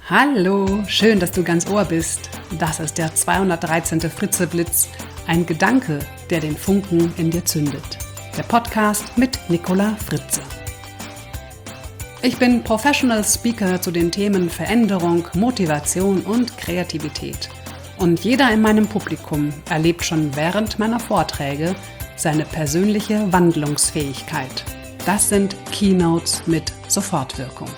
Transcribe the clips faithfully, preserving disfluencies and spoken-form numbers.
Hallo, schön, dass du ganz Ohr bist. Das ist der zweihundertdreizehnte Fritzeblitz, ein Gedanke, der den Funken in dir zündet. Der Podcast mit Nicola Fritze. Ich bin Professional Speaker zu den Themen Veränderung, Motivation und Kreativität. Und jeder in meinem Publikum erlebt schon während meiner Vorträge seine persönliche Wandlungsfähigkeit. Das sind Keynotes mit Sofortwirkung.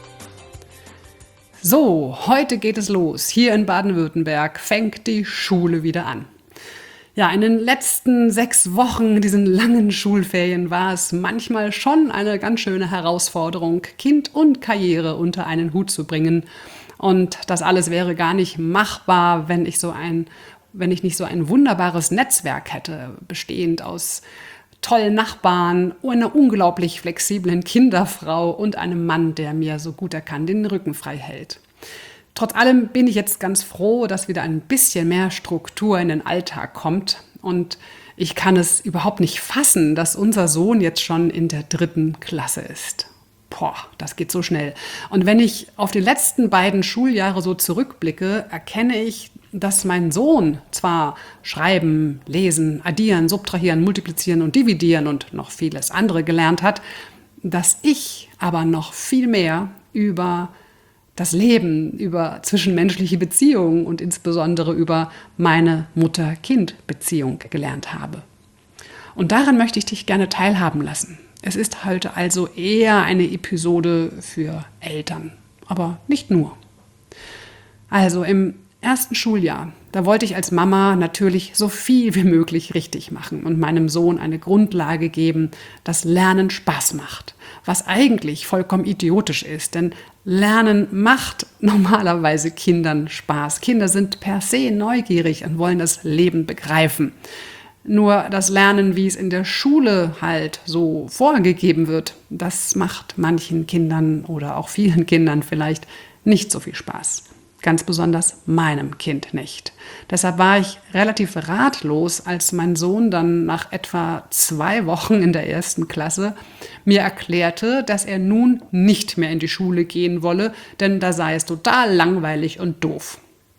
So, heute geht es los. Hier in Baden-Württemberg fängt die Schule wieder an. Ja, in den letzten sechs Wochen, diesen langen Schulferien, war es manchmal schon eine ganz schöne Herausforderung, Kind und Karriere unter einen Hut zu bringen. Und das alles wäre gar nicht machbar, wenn ich so ein, wenn ich nicht so ein wunderbares Netzwerk hätte, bestehend aus tollen Nachbarn, einer unglaublich flexiblen Kinderfrau und einem Mann, der mir so gut er kann den Rücken frei hält. Trotz allem bin ich jetzt ganz froh, dass wieder ein bisschen mehr Struktur in den Alltag kommt. Und ich kann es überhaupt nicht fassen, dass unser Sohn jetzt schon in der dritten Klasse ist. Boah, das geht so schnell. Und wenn ich auf die letzten beiden Schuljahre so zurückblicke, erkenne ich, dass mein Sohn zwar schreiben, lesen, addieren, subtrahieren, multiplizieren und dividieren und noch vieles andere gelernt hat, dass ich aber noch viel mehr über das Leben, über zwischenmenschliche Beziehungen und insbesondere über meine Mutter-Kind-Beziehung gelernt habe. Und daran möchte ich dich gerne teilhaben lassen. Es ist heute also eher eine Episode für Eltern, aber nicht nur. Also im ersten Schuljahr, da wollte ich als Mama natürlich so viel wie möglich richtig machen und meinem Sohn eine Grundlage geben, dass Lernen Spaß macht, was eigentlich vollkommen idiotisch ist, denn Lernen macht normalerweise Kindern Spaß. Kinder sind per se neugierig und wollen das Leben begreifen. Nur das Lernen, wie es in der Schule halt so vorgegeben wird, das macht manchen Kindern oder auch vielen Kindern vielleicht nicht so viel Spaß. Ganz besonders meinem Kind nicht. Deshalb war ich relativ ratlos, als mein Sohn dann nach etwa zwei Wochen in der ersten Klasse mir erklärte, dass er nun nicht mehr in die Schule gehen wolle, denn da sei es total langweilig und doof.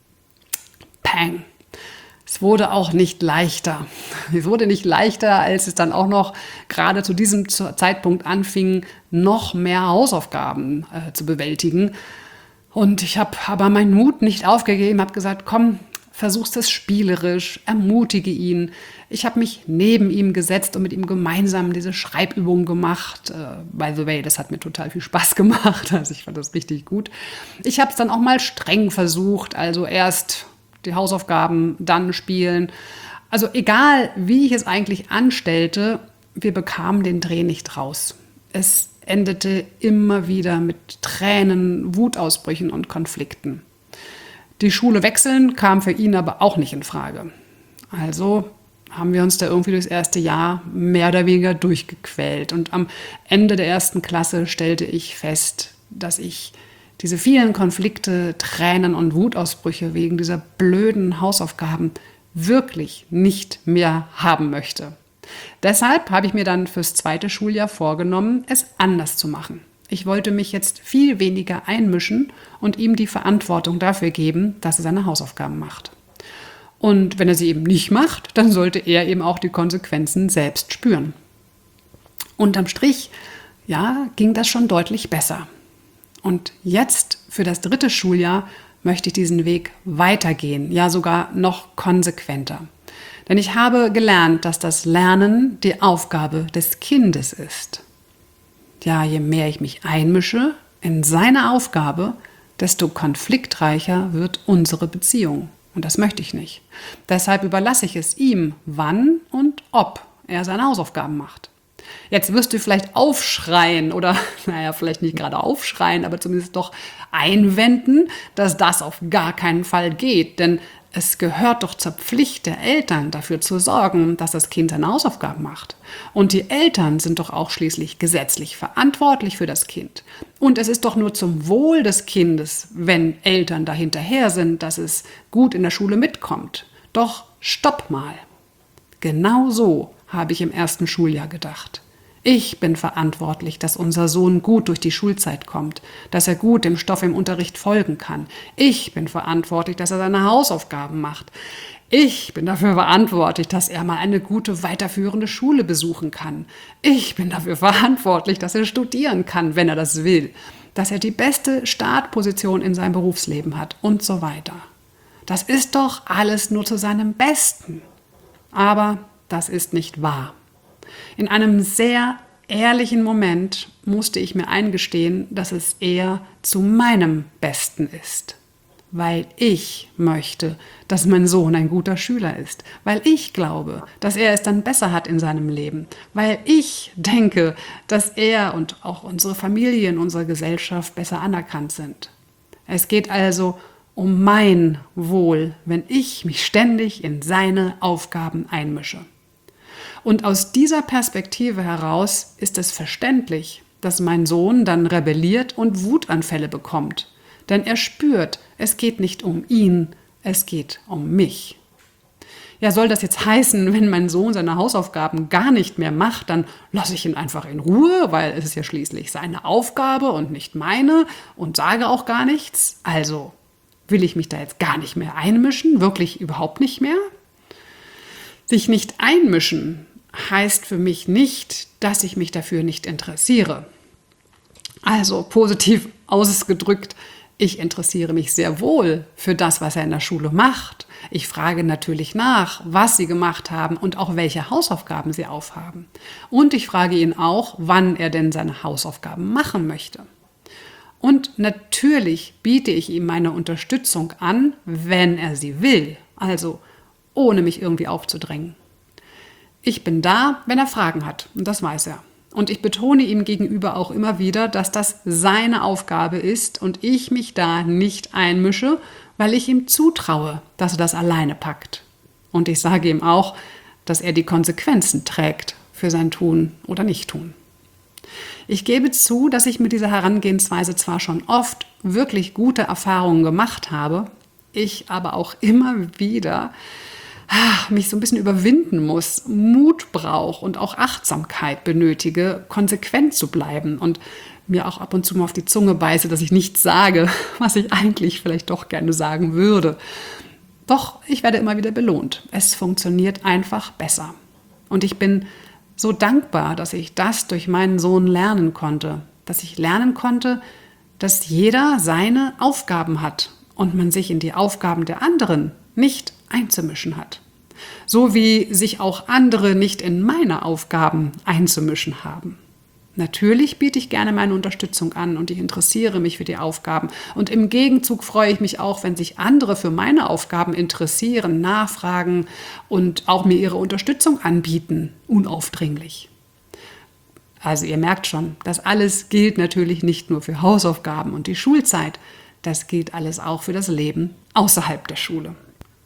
Peng! Es wurde auch nicht leichter. Es wurde nicht leichter, als es dann auch noch gerade zu diesem Zeitpunkt anfing, noch mehr Hausaufgaben äh, zu bewältigen. Und ich habe aber meinen Mut nicht aufgegeben, habe gesagt, komm, versuch's es spielerisch, ermutige ihn. Ich habe mich neben ihm gesetzt und mit ihm gemeinsam diese Schreibübung gemacht. Uh, by the way, das hat mir total viel Spaß gemacht, also ich fand das richtig gut. Ich habe es dann auch mal streng versucht, also erst die Hausaufgaben, dann spielen. Also egal, wie ich es eigentlich anstellte, wir bekamen den Dreh nicht raus. Es endete immer wieder mit Tränen, Wutausbrüchen und Konflikten. Die Schule wechseln kam für ihn aber auch nicht in Frage. Also haben wir uns da irgendwie durchs erste Jahr mehr oder weniger durchgequält. Und am Ende der ersten Klasse stellte ich fest, dass ich diese vielen Konflikte, Tränen und Wutausbrüche wegen dieser blöden Hausaufgaben wirklich nicht mehr haben möchte. Deshalb habe ich mir dann fürs zweite Schuljahr vorgenommen, es anders zu machen. Ich wollte mich jetzt viel weniger einmischen und ihm die Verantwortung dafür geben, dass er seine Hausaufgaben macht. Und wenn er sie eben nicht macht, dann sollte er eben auch die Konsequenzen selbst spüren. Unterm Strich, ja, ging das schon deutlich besser. Und jetzt für das dritte Schuljahr möchte ich diesen Weg weitergehen, ja sogar noch konsequenter. Denn ich habe gelernt, dass das Lernen die Aufgabe des Kindes ist. Ja, je mehr ich mich einmische in seine Aufgabe, desto konfliktreicher wird unsere Beziehung. Und das möchte ich nicht. Deshalb überlasse ich es ihm, wann und ob er seine Hausaufgaben macht. Jetzt wirst du vielleicht aufschreien oder, naja, vielleicht nicht gerade aufschreien, aber zumindest doch einwenden, dass das auf gar keinen Fall geht. Denn es gehört doch zur Pflicht der Eltern, dafür zu sorgen, dass das Kind seine Hausaufgaben macht. Und die Eltern sind doch auch schließlich gesetzlich verantwortlich für das Kind. Und es ist doch nur zum Wohl des Kindes, wenn Eltern dahinterher sind, dass es gut in der Schule mitkommt. Doch stopp mal. Genau so habe ich im ersten Schuljahr gedacht. Ich bin verantwortlich, dass unser Sohn gut durch die Schulzeit kommt, dass er gut dem Stoff im Unterricht folgen kann. Ich bin verantwortlich, dass er seine Hausaufgaben macht. Ich bin dafür verantwortlich, dass er mal eine gute weiterführende Schule besuchen kann. Ich bin dafür verantwortlich, dass er studieren kann, wenn er das will, dass er die beste Startposition in seinem Berufsleben hat und so weiter. Das ist doch alles nur zu seinem Besten. Aber das ist nicht wahr. In einem sehr ehrlichen Moment musste ich mir eingestehen, dass es eher zu meinem Besten ist. Weil ich möchte, dass mein Sohn ein guter Schüler ist. Weil ich glaube, dass er es dann besser hat in seinem Leben. Weil ich denke, dass er und auch unsere Familie in unserer Gesellschaft besser anerkannt sind. Es geht also um mein Wohl, wenn ich mich ständig in seine Aufgaben einmische. Und aus dieser Perspektive heraus ist es verständlich, dass mein Sohn dann rebelliert und Wutanfälle bekommt. Denn er spürt, es geht nicht um ihn, es geht um mich. Ja, soll das jetzt heißen, wenn mein Sohn seine Hausaufgaben gar nicht mehr macht, dann lasse ich ihn einfach in Ruhe, weil es ist ja schließlich seine Aufgabe und nicht meine und sage auch gar nichts? Also, will ich mich da jetzt gar nicht mehr einmischen? Wirklich überhaupt nicht mehr? Sich nicht einmischen heißt für mich nicht, dass ich mich dafür nicht interessiere. Also positiv ausgedrückt, ich interessiere mich sehr wohl für das, was er in der Schule macht. Ich frage natürlich nach, was sie gemacht haben und auch welche Hausaufgaben sie aufhaben. Und ich frage ihn auch, wann er denn seine Hausaufgaben machen möchte. Und natürlich biete ich ihm meine Unterstützung an, wenn er sie will, also ohne mich irgendwie aufzudrängen. Ich bin da, wenn er Fragen hat, und das weiß er. Und ich betone ihm gegenüber auch immer wieder, dass das seine Aufgabe ist und ich mich da nicht einmische, weil ich ihm zutraue, dass er das alleine packt. Und ich sage ihm auch, dass er die Konsequenzen trägt für sein Tun oder Nicht-Tun. Ich gebe zu, dass ich mit dieser Herangehensweise zwar schon oft wirklich gute Erfahrungen gemacht habe, ich aber auch immer wieder mich so ein bisschen überwinden muss, Mut brauche und auch Achtsamkeit benötige, konsequent zu bleiben und mir auch ab und zu mal auf die Zunge beiße, dass ich nichts sage, was ich eigentlich vielleicht doch gerne sagen würde. Doch ich werde immer wieder belohnt. Es funktioniert einfach besser. Und ich bin so dankbar, dass ich das durch meinen Sohn lernen konnte, dass ich lernen konnte, dass jeder seine Aufgaben hat und man sich in die Aufgaben der anderen nicht einzumischen hat. So wie sich auch andere nicht in meine Aufgaben einzumischen haben. Natürlich biete ich gerne meine Unterstützung an und ich interessiere mich für die Aufgaben. Und im Gegenzug freue ich mich auch, wenn sich andere für meine Aufgaben interessieren, nachfragen und auch mir ihre Unterstützung anbieten, unaufdringlich. Also ihr merkt schon, das alles gilt natürlich nicht nur für Hausaufgaben und die Schulzeit, das gilt alles auch für das Leben außerhalb der Schule.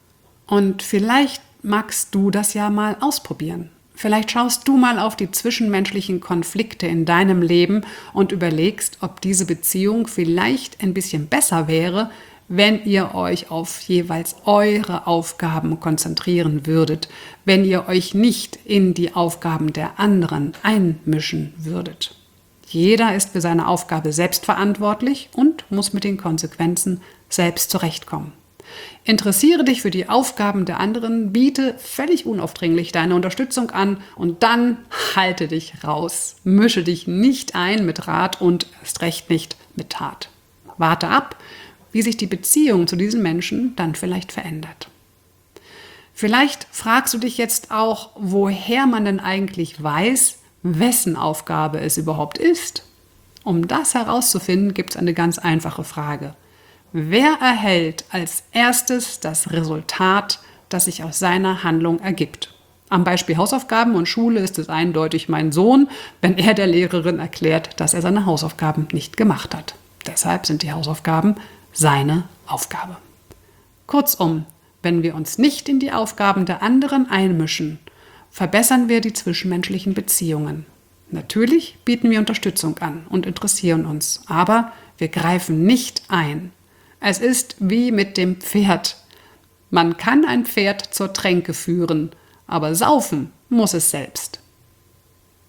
Und vielleicht magst du das ja mal ausprobieren. Vielleicht schaust du mal auf die zwischenmenschlichen Konflikte in deinem Leben und überlegst, ob diese Beziehung vielleicht ein bisschen besser wäre, wenn ihr euch auf jeweils eure Aufgaben konzentrieren würdet, wenn ihr euch nicht in die Aufgaben der anderen einmischen würdet. Jeder ist für seine Aufgabe selbst verantwortlich und muss mit den Konsequenzen selbst zurechtkommen. Interessiere dich für die Aufgaben der anderen, biete völlig unaufdringlich deine Unterstützung an und dann halte dich raus. Mische dich nicht ein mit Rat und erst recht nicht mit Tat. Warte ab, wie sich die Beziehung zu diesen Menschen dann vielleicht verändert. Vielleicht fragst du dich jetzt auch, woher man denn eigentlich weiß, wessen Aufgabe es überhaupt ist. Um das herauszufinden, gibt es eine ganz einfache Frage. Wer erhält als erstes das Resultat, das sich aus seiner Handlung ergibt? Am Beispiel Hausaufgaben und Schule ist es eindeutig mein Sohn, wenn er der Lehrerin erklärt, dass er seine Hausaufgaben nicht gemacht hat. Deshalb sind die Hausaufgaben seine Aufgabe. Kurzum, wenn wir uns nicht in die Aufgaben der anderen einmischen, verbessern wir die zwischenmenschlichen Beziehungen. Natürlich bieten wir Unterstützung an und interessieren uns, aber wir greifen nicht ein. Es ist wie mit dem Pferd. Man kann ein Pferd zur Tränke führen, aber saufen muss es selbst.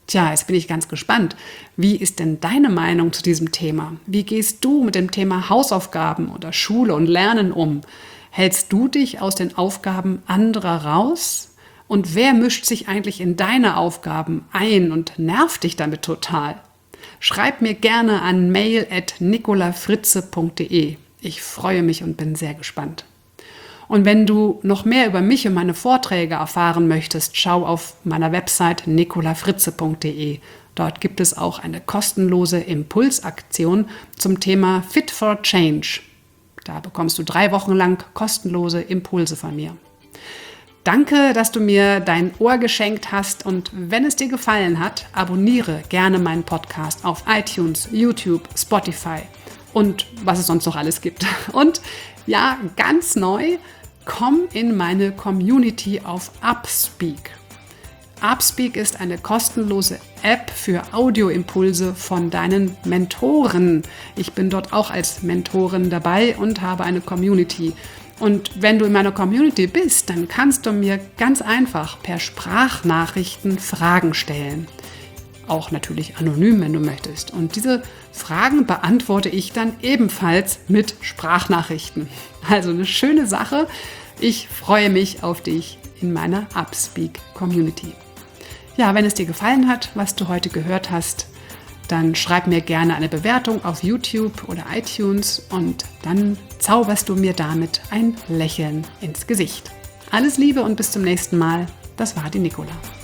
Tja, jetzt bin ich ganz gespannt. Wie ist denn deine Meinung zu diesem Thema? Wie gehst du mit dem Thema Hausaufgaben oder Schule und Lernen um? Hältst du dich aus den Aufgaben anderer raus? Und wer mischt sich eigentlich in deine Aufgaben ein und nervt dich damit total? Schreib mir gerne an mail at nicolafritze punkt de. Ich freue mich und bin sehr gespannt. Und wenn du noch mehr über mich und meine Vorträge erfahren möchtest, schau auf meiner Website nicolafritze punkt de. Dort gibt es auch eine kostenlose Impulsaktion zum Thema Fit for Change. Da bekommst du drei Wochen lang kostenlose Impulse von mir. Danke, dass du mir dein Ohr geschenkt hast, und wenn es dir gefallen hat, abonniere gerne meinen Podcast auf iTunes, YouTube, Spotify und was es sonst noch alles gibt. Und ja, ganz neu, komm in meine Community auf Upspeak. Upspeak ist eine kostenlose App für Audioimpulse von deinen Mentoren. Ich bin dort auch als Mentorin dabei und habe eine Community. Und wenn du in meiner Community bist, dann kannst du mir ganz einfach per Sprachnachrichten Fragen stellen. Auch natürlich anonym, wenn du möchtest. Und diese Fragen beantworte ich dann ebenfalls mit Sprachnachrichten. Also eine schöne Sache. Ich freue mich auf dich in meiner Upspeak Community. Ja, wenn es dir gefallen hat, was du heute gehört hast, dann schreib mir gerne eine Bewertung auf YouTube oder iTunes und dann zauberst du mir damit ein Lächeln ins Gesicht. Alles Liebe und bis zum nächsten Mal. Das war die Nicola.